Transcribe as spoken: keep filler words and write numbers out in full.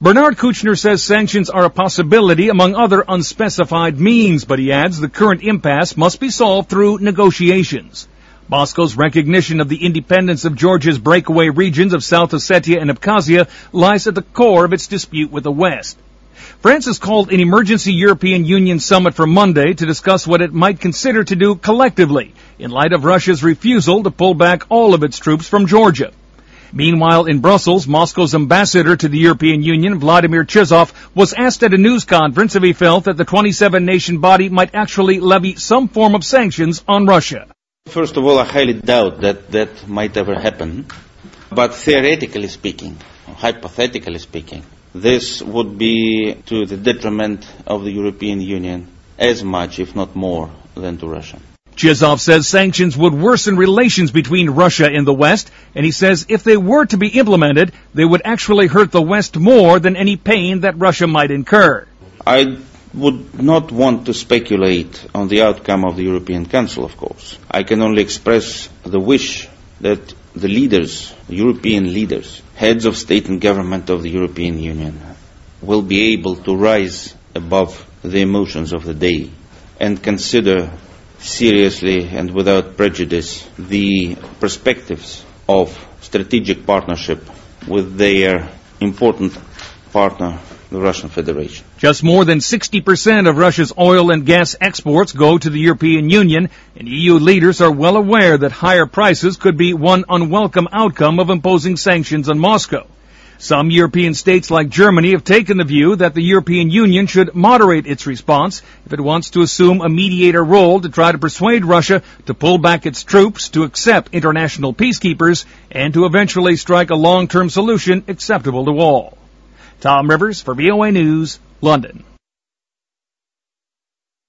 Bernard Kouchner says sanctions are a possibility among other unspecified means, but he adds the current impasse must be solved through negotiations. Moscow's recognition of the independence of Georgia's breakaway regions of South Ossetia and Abkhazia lies at the core of its dispute with the West. France has called an emergency European Union summit for Monday to discuss what it might consider to do collectively in light of Russia's refusal to pull back all of its troops from Georgia. Meanwhile, in Brussels, Moscow's ambassador to the European Union, Vladimir Chizov, was asked at a news conference if he felt that the twenty-seven nation body might actually levy some form of sanctions on Russia. First of all, I highly doubt that that might ever happen. But theoretically speaking, hypothetically speaking, this would be to the detriment of the European Union as much, if not more, than to Russia. Chizov says sanctions would worsen relations between Russia and the West, and he says if they were to be implemented, they would actually hurt the West more than any pain that Russia might incur. I would not want to speculate on the outcome of the European Council, of course. I can only express the wish that the leaders, European leaders, heads of state and government of the European Union, will be able to rise above the emotions of the day and consider seriously and without prejudice the perspectives of strategic partnership with their important partner, the Russian Federation. Just more than sixty percent of Russia's oil and gas exports go to the European Union, and E U leaders are well aware that higher prices could be one unwelcome outcome of imposing sanctions on Moscow. Some European states like Germany have taken the view that the European Union should moderate its response if it wants to assume a mediator role to try to persuade Russia to pull back its troops, to accept international peacekeepers, and to eventually strike a long-term solution acceptable to all. Tom Rivers for V O A News, London.